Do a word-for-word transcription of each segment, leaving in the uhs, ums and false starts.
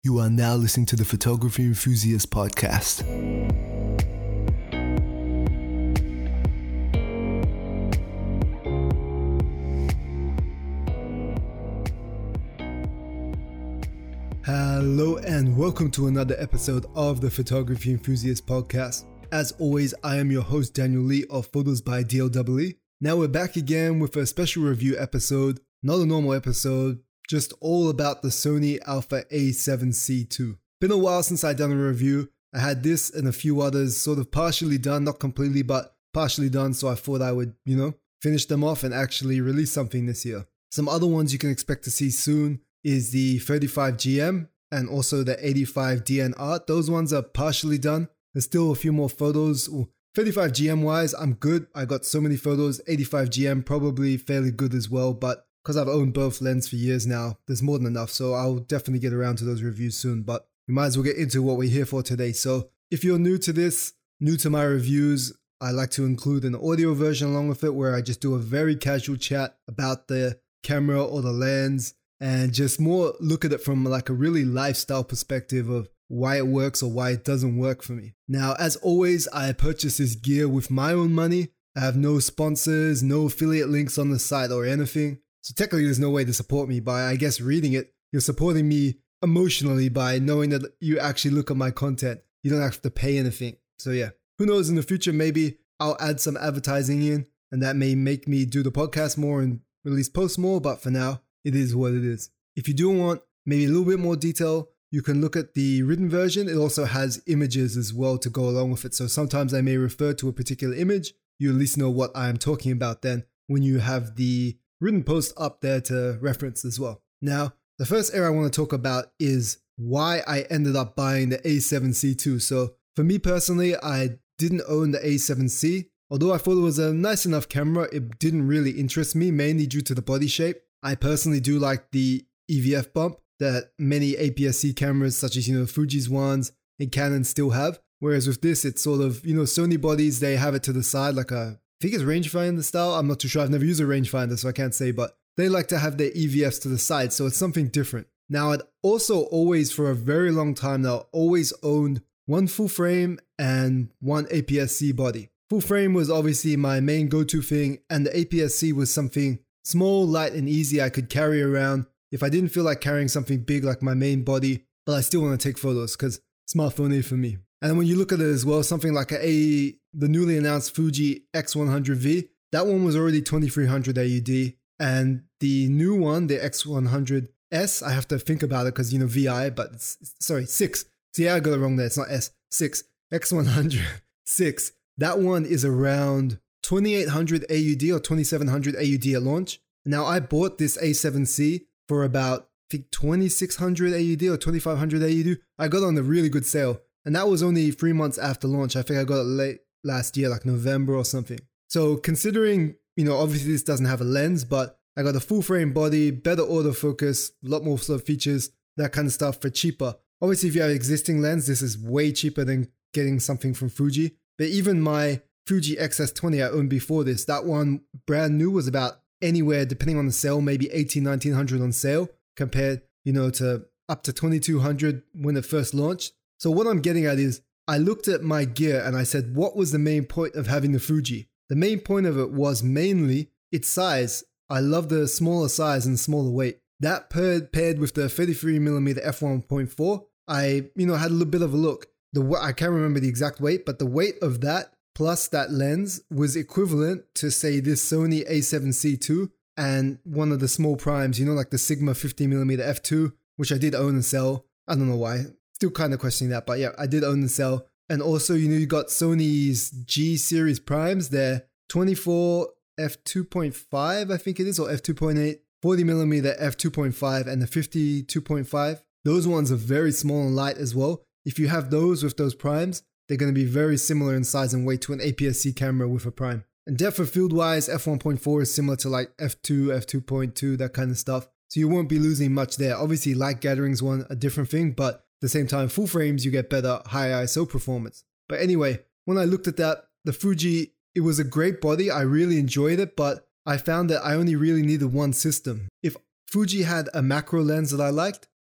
You are now listening to the Photography Enthusiast Podcast. Hello and welcome to another episode of the Photography Enthusiast Podcast. As always, I am your host Daniel Lee of Photos by D L E E. Now we're back again with a special review episode, not a normal episode, just all about the Sony Alpha A seven C two. Been a while since I'd done a review. I had this and a few others sort of partially done, not completely, but partially done, so I thought I would, you know, finish them off and actually release something this year. Some other ones you can expect to see soon is the thirty-five G M and also the eighty-five D N Art. Those ones are partially done. There's still a few more photos. thirty-five G M wise, I'm good. I got so many photos. eighty-five G M probably fairly good as well, but because I've owned both lenses for years now, there's more than enough, so I'll definitely get around to those reviews soon, but we might as well get into what we're here for today. So if you're new to this, new to my reviews, I like to include an audio version along with it where I just do a very casual chat about the camera or the lens and just more look at it from like a really lifestyle perspective of why it works or why it doesn't work for me. Now, as always, I purchased this gear with my own money. I have no sponsors, no affiliate links on the site or anything. So technically there's no way to support me by, I guess, reading it. You're supporting me emotionally by knowing that you actually look at my content. You don't have to pay anything. So yeah, who knows, in the future, maybe I'll add some advertising in and that may make me do the podcast more and release posts more. But for now, it is what it is. If you do want maybe a little bit more detail, you can look at the written version. It also has images as well to go along with it. So sometimes I may refer to a particular image. You at least know what I am talking about then when you have the written post up there to reference as well. Now, the first area I want to talk about is why I ended up buying the A seven C two. So for me personally, I didn't own the A seven C. Although I thought it was a nice enough camera, it didn't really interest me, mainly due to the body shape. I personally do like the E V F bump that many A P S C cameras, such as, you know, Fuji's ones and Canon still have. Whereas with this, it's sort of, you know, Sony bodies, they have it to the side like a, I think it's rangefinder style. I'm not too sure. I've never used a rangefinder, so I can't say, but they like to have their E V Fs to the side. So it's something different. Now, I'd also always, for a very long time now, always owned one full frame and one A P S C body. Full frame was obviously my main go-to thing, and the A P S C was something small, light, and easy I could carry around if I didn't feel like carrying something big like my main body, but I still want to take photos because smartphone is for me. And then when you look at it as well, something like a, a the newly announced Fuji X one hundred V, that one was already twenty-three hundred A U D. And the new one, the X one hundred S, I have to think about it because, you know, V I, but it's, sorry, six. See, I got it wrong there. It's not S, six. X one hundred six. That one is around twenty-eight hundred A U D or twenty-seven hundred A U D at launch. Now, I bought this A seven C for about, I think, twenty-six hundred A U D or twenty-five hundred A U D. I got it on a really good sale. And that was only three months after launch. I think I got it late last year, like November or something. So considering, you know, obviously this doesn't have a lens, but I got a full frame body, better autofocus, a lot more sort of features, that kind of stuff for cheaper. Obviously, if you have an existing lens, this is way cheaper than getting something from Fuji. But even my Fuji X S twenty I owned before this, that one brand new was about anywhere, depending on the sale, maybe eighteen, nineteen hundred on sale compared, you know, to up to twenty-two hundred when it first launched. So what I'm getting at is I looked at my gear and I said, what was the main point of having the Fuji? The main point of it was mainly its size. I love the smaller size and smaller weight. That paired, paired with the thirty-three millimeter f one point four, I, you know, had a little bit of a look. The I can't remember the exact weight, but the weight of that plus that lens was equivalent to, say, this Sony A seven C two and one of the small primes, you know, like the Sigma fifty millimeter f two, which I did own and sell. I don't know why. Still kind of questioning that, but yeah, I did own and sell. And also, you know, you got Sony's G series primes. They're twenty-four f two point five, I think it is, or f two point eight, forty millimeter f two point five, and the fifty two point five. Those ones are very small and light as well. If you have those with those primes, they're going to be very similar in size and weight to an A P S C camera with a prime. And depth of field wise, f one point four is similar to like f two, f two point two, that kind of stuff. So you won't be losing much there. Obviously, light gatherings one a different thing, but at the same time, full frames, you get better high I S O performance. But anyway, when I looked at that, the Fuji, it was a great body. I really enjoyed it, but I found that I only really needed one system. If Fuji had a macro lens that I liked,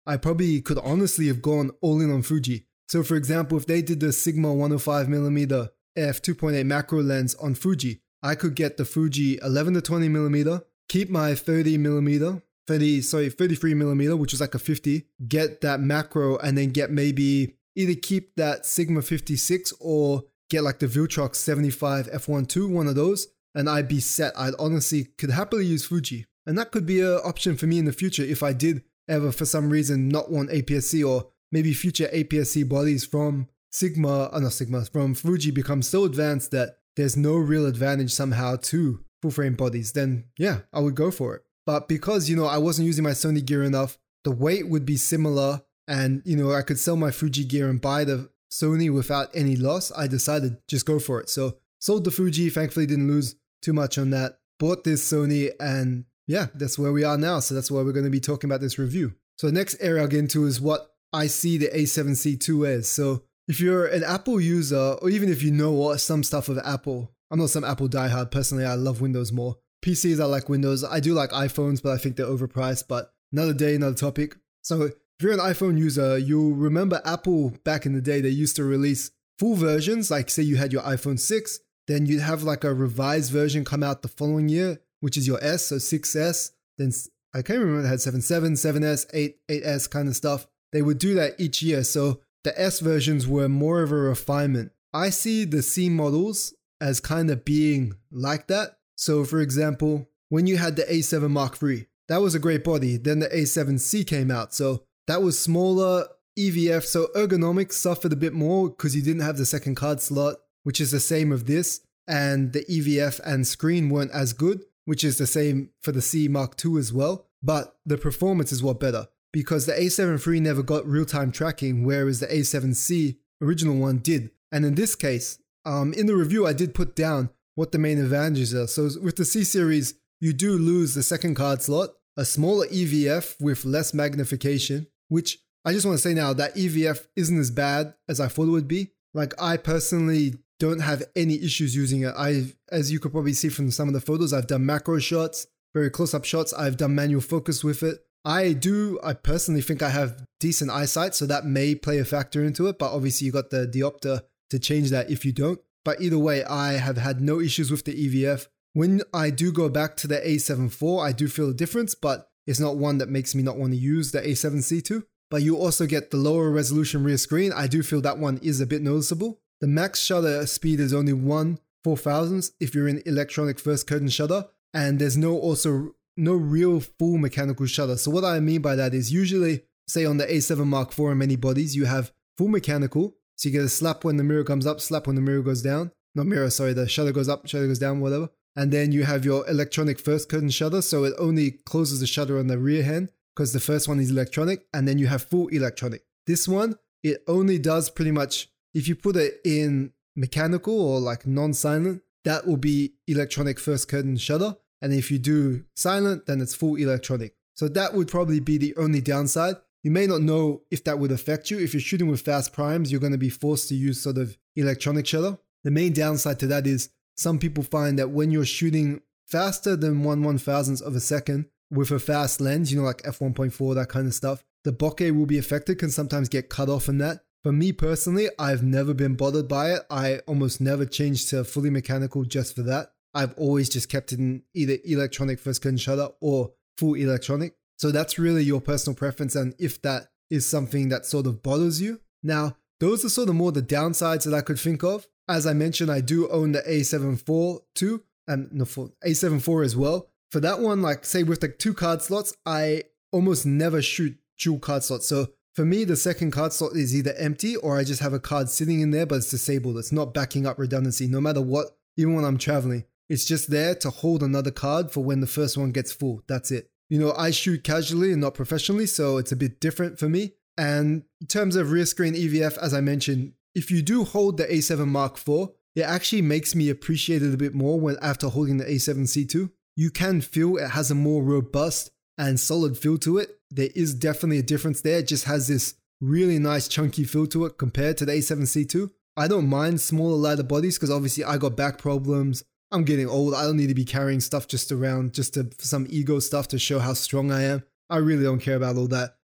I probably could honestly have gone all in on Fuji. So for example, if they did the Sigma one oh five millimeter f two point eight macro lens on Fuji, I could get the Fuji eleven to twenty millimeter, keep my thirty millimeter, thirty, sorry, thirty-three millimeter, which is like a fifty, get that macro, and then get maybe either keep that Sigma fifty-six or get like the Viltrox seventy-five f one point two, one of those, and I'd be set. I'd honestly could happily use Fuji. And that could be an option for me in the future if I did ever for some reason not want A P S C, or maybe future A P S C bodies from Sigma, uh, not Sigma, from Fuji become so advanced that there's no real advantage somehow to full frame bodies, then yeah, I would go for it. But because, you know, I wasn't using my Sony gear enough, the weight would be similar, and, you know, I could sell my Fuji gear and buy the Sony without any loss, I decided just go for it. So sold the Fuji, thankfully didn't lose too much on that, bought this Sony, and yeah, that's where we are now. So that's why we're going to be talking about this review. So the next area I'll get into is what I see the A seven C two as. So if you're an Apple user, or even if you know what some stuff of Apple, I'm not some Apple diehard. Personally, I love Windows more. P Cs, I like Windows. I do like iPhones, but I think they're overpriced. But another day, another topic. So if you're an iPhone user, you'll remember Apple back in the day, they used to release full versions. Like say you had your iPhone six, then you'd have like a revised version come out the following year, which is your S, so six S. Then I can't remember, it had seven seven, seven S, eight, eight S kind of stuff. They would do that each year. So the S versions were more of a refinement. I see the C models as kind of being like that. So for example, when you had the A seven Mark three, that was a great body. Then the A seven C came out. So that was smaller, E V F. So ergonomics suffered a bit more because you didn't have the second card slot, which is the same of this. And the E V F and screen weren't as good, which is the same for the C Mark two as well. But the performance is what better, because the A seven three never got real-time tracking, whereas the A seven C original one did. And in this case, um, in the review, I did put down what the main advantages are. So with the C series, you do lose the second card slot, a smaller E V F with less magnification, which I just want to say now that E V F isn't as bad as I thought it would be. Like I personally don't have any issues using it. I, as you could probably see from some of the photos, I've done macro shots, very close-up shots. I've done manual focus with it. I do, I personally think I have decent eyesight, so that may play a factor into it, but obviously you got the diopter to change that if you don't. But either way, I have had no issues with the E V F. When I do go back to the A seven four, I do feel a difference, but it's not one that makes me not want to use the A seven C two. But you also get the lower resolution rear screen. I do feel that one is a bit noticeable. The max shutter speed is only one four thousandth if you're in electronic first curtain shutter, and there's no also no real full mechanical shutter. So what I mean by that is usually, say on the A seven Mark four and many bodies, you have full mechanical. So you get a slap when the mirror comes up, slap when the mirror goes down. Not mirror, sorry, the shutter goes up, shutter goes down, whatever. And then you have your electronic first curtain shutter. So it only closes the shutter on the rear hand because the first one is electronic. And then you have full electronic. This one, it only does pretty much, if you put it in mechanical or like non-silent, that will be electronic first curtain shutter. And if you do silent, then it's full electronic. So that would probably be the only downside. You may not know if that would affect you. If you're shooting with fast primes, you're going to be forced to use sort of electronic shutter. The main downside to that is some people find that when you're shooting faster than one one thousandth of a second with a fast lens, you know, like f one point four, that kind of stuff, the bokeh will be affected, can sometimes get cut off in that. For me personally, I've never been bothered by it. I almost never changed to fully mechanical just for that. I've always just kept it in either electronic first curtain shutter or full electronic. So that's really your personal preference, and if that is something that sort of bothers you. Now, those are sort of more the downsides that I could think of. As I mentioned, I do own the A seven four too, and no, for A seven four as well. For that one, like say with the two card slots, I almost never shoot dual card slots. So for me, the second card slot is either empty or I just have a card sitting in there, but it's disabled. It's not backing up redundancy, no matter what, even when I'm traveling. It's just there to hold another card for when the first one gets full. That's it. You know, I shoot casually and not professionally, so it's a bit different for me. And in terms of rear screen E V F, as I mentioned, if you do hold the A seven Mark four, it actually makes me appreciate it a bit more when after holding the A seven C two. You can feel it has a more robust and solid feel to it. There is definitely a difference there. It just has this really nice chunky feel to it compared to the A seven C two. I don't mind smaller, lighter bodies because obviously I got back problems. I'm getting old. I don't need to be carrying stuff just around just to, for some ego stuff to show how strong I am. I really don't care about all that.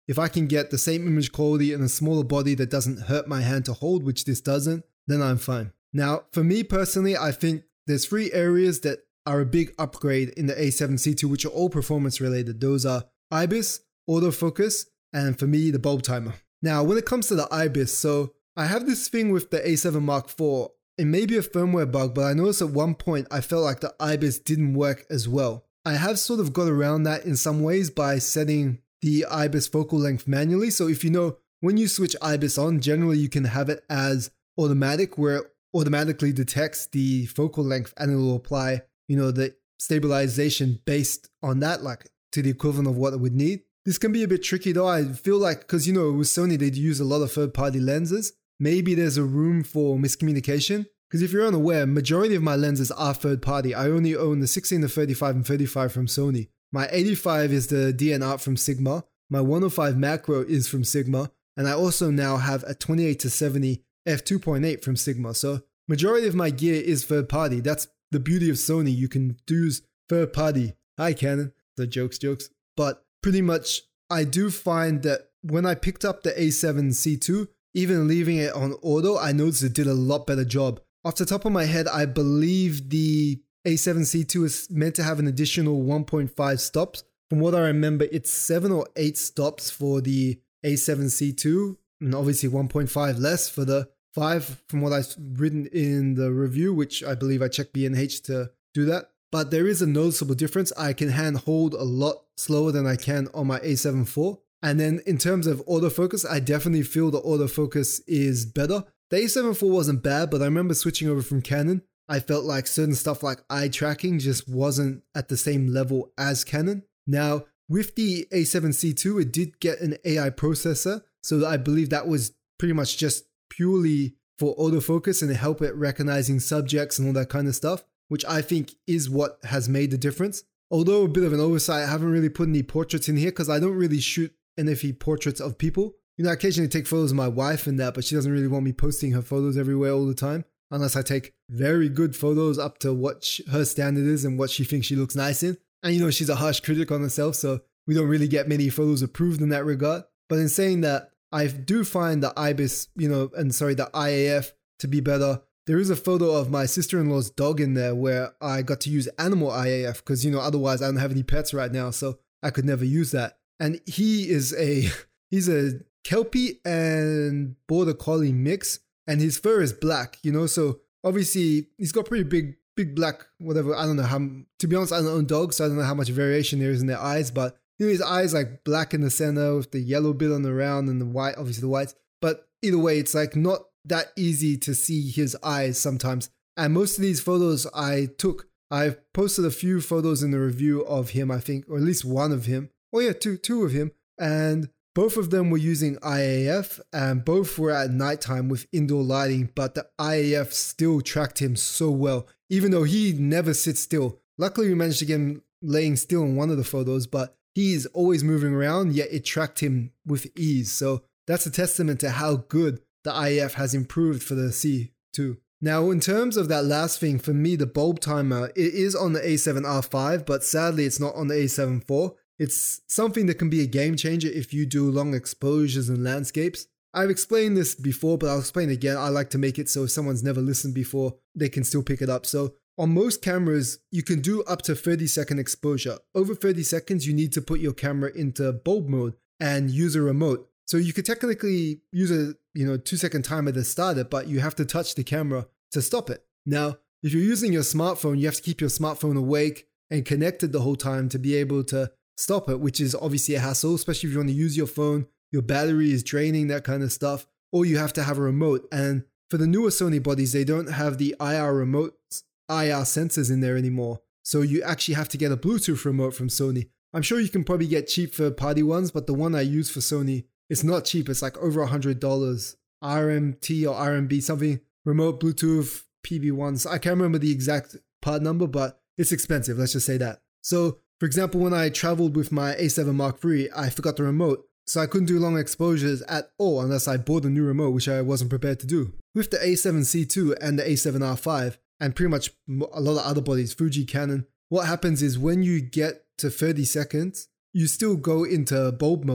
if I can get the same image quality in a smaller body that doesn't hurt my hand to hold, which this doesn't, then I'm fine. Now, for me personally, I think there's three areas that are a big upgrade in the A seven C two, which are all performance related. Those are IBIS, autofocus, and for me, the bulb timer. Now, when it comes to the IBIS, so I have this thing with the A seven Mark four. It may be a firmware bug, but I noticed at one point I felt like the IBIS didn't work as well. I have sort of got around that in some ways by setting the IBIS focal length manually. So if you know, when you switch IBIS on, generally you can have it as automatic, where it automatically detects the focal length and it will apply, you know, the stabilization based on that, like to the equivalent of what it would need. This can be a bit tricky though. I feel like, because you know, with Sony, they use a lot of third-party lenses. Maybe there's a room for miscommunication. Because if you're unaware, majority of my lenses are third-party. I only own the sixteen to thirty-five and thirty-five from Sony. My eighty-five is the D N Art from Sigma. My one oh five macro is from Sigma. And I also now have a twenty-eight to seventy f two point eight from Sigma. So majority of my gear is third-party. That's the beauty of Sony. You can use third-party. Hi, Canon. The jokes, jokes. But pretty much, I do find that when I picked up the A seven C two, even leaving it on auto, I noticed it did a lot better job. Off the top of my head, I believe the A seven C two is meant to have an additional one point five stops. From what I remember, it's seven or eight stops for the A seven C two, and obviously one point five less for the five from what I've written in the review, which I believe I checked B N H to do that. But there is a noticeable difference. I can hand hold a lot slower than I can on my A seven four. And then in terms of autofocus, I definitely feel the autofocus is better. The A seven four wasn't bad, but I remember switching over from Canon. I felt like certain stuff like eye tracking just wasn't at the same level as Canon. Now, with the A seven C two, it did get an A I processor. So I believe that was pretty much just purely for autofocus and help it recognizing subjects and all that kind of stuff, which I think is what has made the difference. Although a bit of an oversight, I haven't really put any portraits in here because I don't really shoot N F E portraits of people. You know, I occasionally take photos of my wife and that, but she doesn't really want me posting her photos everywhere all the time, unless I take very good photos up to what she, her standard is and what she thinks she looks nice in. And you know, she's a harsh critic on herself, so we don't really get many photos approved in that regard. But in saying that, I do find the IBIS, you know, and sorry, the I A F to be better. There is a photo of my sister-in-law's dog in there where I got to use animal I A F because, you know, otherwise I don't have any pets right now, so I could never use that. And he is a, he's a Kelpie and Border Collie mix, and his fur is black, you know, so obviously he's got pretty big, big black, whatever, I don't know how, to be honest, I don't own dogs, so I don't know how much variation there is in their eyes, but you know, his eyes like black in the center with the yellow bit on the round and the white, obviously the whites, but either way, it's like not that easy to see his eyes sometimes. And most of these photos I took, I've posted a few photos in the review of him, I think, or at least one of him. Oh yeah, two, two of him. And both of them were using I A F and both were at nighttime with indoor lighting, but the I A F still tracked him so well, even though he never sits still. Luckily, we managed to get him laying still in one of the photos, but he's always moving around, yet it tracked him with ease. So that's a testament to how good the I A F has improved for the C two. Now, in terms of that last thing, for me, the bulb timer, it is on the A seven R five, but sadly it's not on the A seven four. It's something that can be a game changer if you do long exposures and landscapes. I've explained this before, but I'll explain again. I like to make it so if someone's never listened before, they can still pick it up. So on most cameras, you can do up to thirty second exposure. Over thirty seconds, you need to put your camera into bulb mode and use a remote. So you could technically use a you know two second timer to start it, but you have to touch the camera to stop it. Now, if you're using your smartphone, you have to keep your smartphone awake and connected the whole time to be able to stop it, which is obviously a hassle, especially if you want to use your phone, your battery is draining, that kind of stuff, or you have to have a remote. And for the newer Sony bodies, they don't have the I R remotes, I R sensors in there anymore. So you actually have to get a Bluetooth remote from Sony. I'm sure you can probably get cheap third-party ones, but the one I use for Sony, it's not cheap. It's like over one hundred dollars. R M T or R M B, something, remote Bluetooth P B ones. I can't remember the exact part number, but it's expensive. Let's just say that. So, for example, when I traveled with my A seven Mark three, I forgot the remote. So I couldn't do long exposures at all unless I bought a new remote, which I wasn't prepared to do. With the A seven C two and the A seven R five, and pretty much a lot of other bodies, Fuji, Canon, what happens is when you get to thirty seconds, you still go into bulb mode,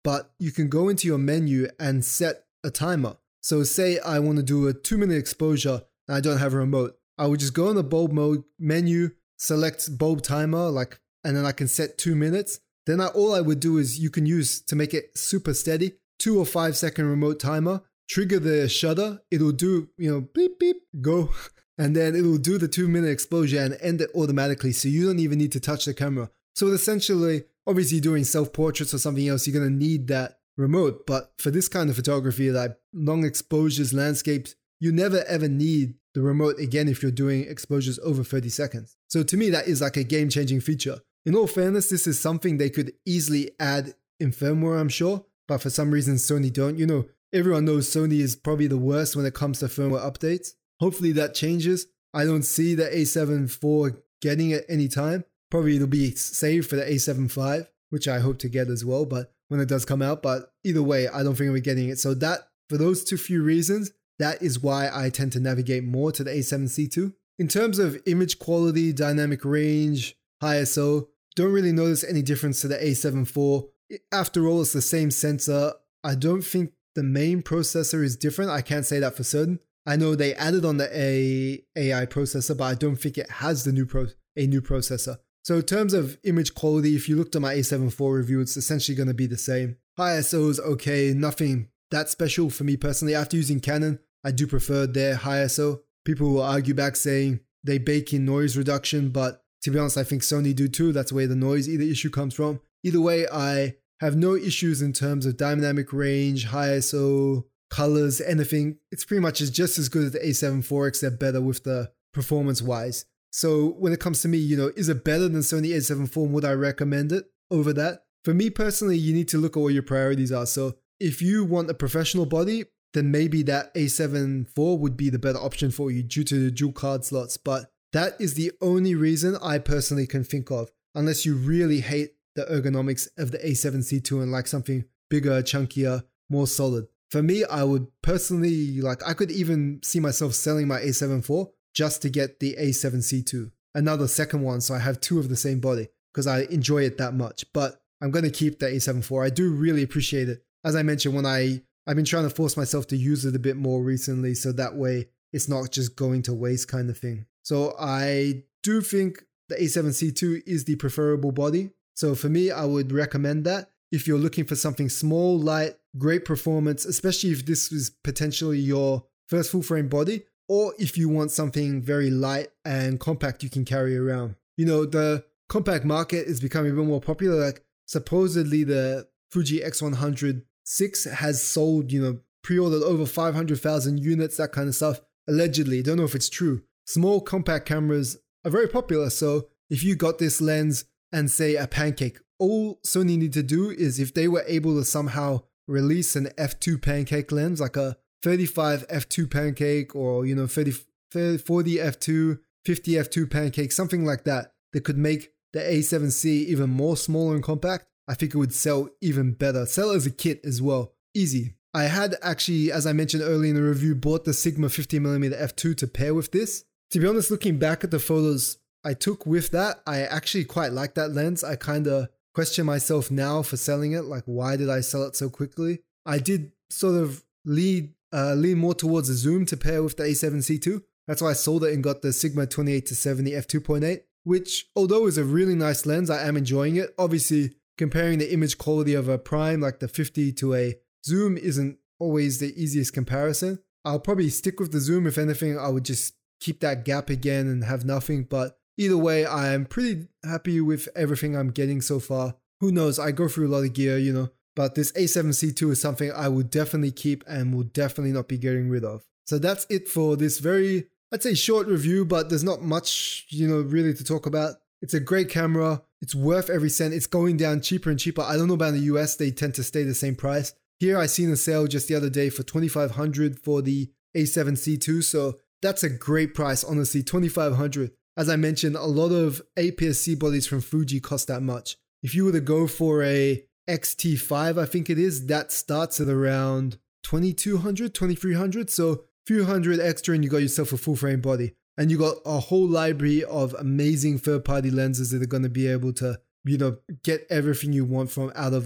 but you can go into your menu and set a timer. So say I want to do a two minute exposure and I don't have a remote. I would just go in the bulb mode menu, select bulb timer, like, and then I can set two minutes. Then I, all I would do is you can use to make it super steady, two or five second remote timer, trigger the shutter. It'll do, you know, beep, beep, go. And then it'll do the two minute exposure and end it automatically. So you don't even need to touch the camera. So essentially, obviously doing self-portraits or something else, you're going to need that remote. But for this kind of photography, like long exposures, landscapes, you never ever need the remote again if you're doing exposures over thirty seconds. So to me, that is like a game-changing feature. In all fairness, this is something they could easily add in firmware, I'm sure. But for some reason, Sony don't. You know, everyone knows Sony is probably the worst when it comes to firmware updates. Hopefully that changes. I don't see the A seven four getting it anytime. Probably it'll be saved for the A seven five, which I hope to get as well, but when it does come out. But either way, I don't think we're getting it. So that, for those two few reasons, that is why I tend to navigate more to the A seven C two. In terms of image quality, dynamic range, high I S O, don't really notice any difference to the A seven four. After all, it's the same sensor. I don't think the main processor is different. I can't say that for certain. I know they added on the A I processor, but I don't think it has the new pro a new processor. So in terms of image quality, if you looked at my A seven four review, it's essentially going to be the same. High I S O is okay, nothing that special for me personally. After using Canon, I do prefer their high I S O. People will argue back saying they bake in noise reduction, but to be honest, I think Sony do too. That's where the noise either issue comes from. Either way, I have no issues in terms of dynamic range, high I S O, colors, anything. It's pretty much just as good as the A seven four, except better with the performance wise. So when it comes to me, you know, is it better than Sony A seven four? Would I recommend it over that? For me personally, you need to look at what your priorities are. So if you want a professional body, then maybe that A seven four would be the better option for you due to the dual card slots. But that is the only reason I personally can think of, unless you really hate the ergonomics of the A seven C two and like something bigger, chunkier, more solid. For me, I would personally, like, I could even see myself selling my A seven four just to get the A seven C two, another second one, so I have two of the same body because I enjoy it that much. But I'm going to keep the A seven four. I do really appreciate it. As I mentioned, when I, I've been trying to force myself to use it a bit more recently, so that way it's not just going to waste kind of thing. So I do think the A seven C two is the preferable body. So for me, I would recommend that. If you're looking for something small, light, great performance, especially if this is potentially your first full frame body, or if you want something very light and compact you can carry around. You know, the compact market is becoming a bit more popular. Like supposedly the Fuji X one hundred six has sold, you know, pre-ordered over five hundred thousand units, that kind of stuff. Allegedly, don't know if it's true. Small compact cameras are very popular. So if you got this lens and say a pancake, all Sony need to do is if they were able to somehow release an f two pancake lens, like a thirty-five f two pancake, or, you know, thirty, forty f two, fifty f two pancake, something like that, that could make the A seven C even more smaller and compact, I think it would sell even better. Sell as a kit as well. Easy. I had actually, as I mentioned earlier in the review, bought the Sigma fifty millimeter f two to pair with this. To be honest, looking back at the photos I took with that, I actually quite like that lens. I kind of question myself now for selling it. Like, why did I sell it so quickly? I did sort of lead, uh, lean more towards a zoom to pair with the A seven C two. That's why I sold it and got the Sigma twenty-eight to seventy f two point eight, which, although is a really nice lens, I am enjoying it. Obviously, comparing the image quality of a prime like the fifty to a zoom isn't always the easiest comparison. I'll probably stick with the zoom. If anything, I would just keep that gap again and have nothing. But either way, I am pretty happy with everything I'm getting so far. Who knows? I go through a lot of gear, you know, but this A seven C two is something I would definitely keep and will definitely not be getting rid of. So that's it for this very, I'd say, short review, but there's not much, you know, really to talk about. It's a great camera. It's worth every cent. It's going down cheaper and cheaper. I don't know about in the U S. They tend to stay the same price. Here I seen a sale just the other day for twenty-five hundred dollars for the A seven C two. So that's a great price, honestly, twenty-five hundred dollars. As I mentioned, a lot of A P S C bodies from Fuji cost that much. If you were to go for a X T five, I think it is, that starts at around twenty-two hundred dollars, twenty-three hundred dollars. So a few hundred extra and you got yourself a full frame body. And you got a whole library of amazing third-party lenses that are going to be able to, you know, get everything you want from out of it.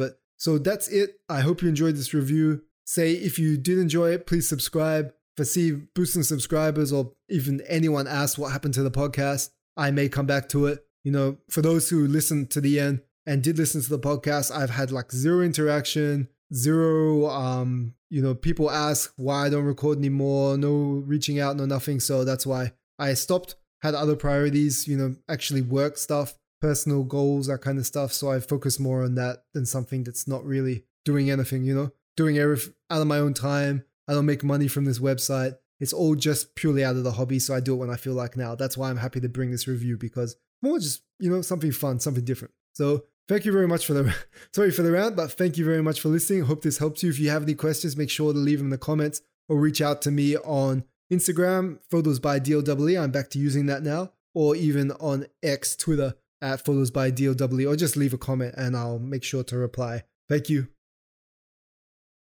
So that's it. I hope you enjoyed this review. Say if you did enjoy it, please subscribe. If I see boosting subscribers or even anyone asks what happened to the podcast, I may come back to it. You know, for those who listened to the end and did listen to the podcast, I've had like zero interaction, zero, um, you know, people ask why I don't record anymore, no reaching out, no nothing. So that's why I stopped, had other priorities, you know, actually work stuff, personal goals, that kind of stuff. So I focus more on that than something that's not really doing anything, you know, doing everything out of my own time. I don't make money from this website. It's all just purely out of the hobby. So I do it when I feel like now. That's why I'm happy to bring this review, because more just, you know, something fun, something different. So thank you very much for the, sorry for the rant, but thank you very much for listening. Hope this helps you. If you have any questions, make sure to leave them in the comments or reach out to me on Instagram, Photos by D L E E. I'm back to using that now. Or even on X, Twitter, at Photos by D L E E, or just leave a comment and I'll make sure to reply. Thank you.